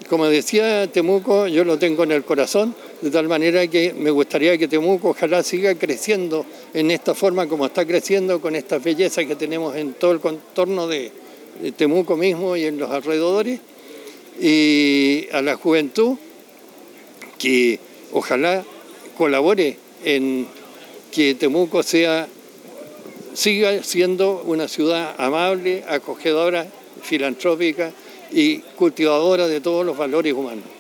Como decía, Temuco yo lo tengo en el corazón, de tal manera que me gustaría que Temuco ojalá siga creciendo en esta forma como está creciendo, con estas bellezas que tenemos en todo el contorno de Temuco mismo y en los alrededores, y a la juventud que ojalá colabore en que Temuco siga siendo una ciudad amable, acogedora, filantrópica y cultivadora de todos los valores humanos.